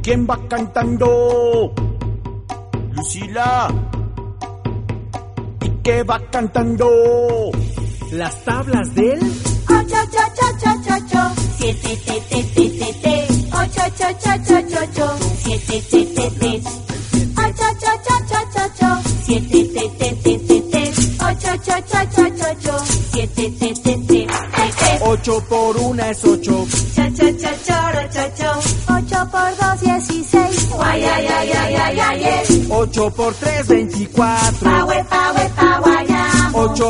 ¿Quién va cantando? Lucila. ¿Y qué va cantando? Las tablas del 8, 7, 8, 7, 7, 8 por 1 es 8. 8 por 2, 16. 8 por 3, 24. 8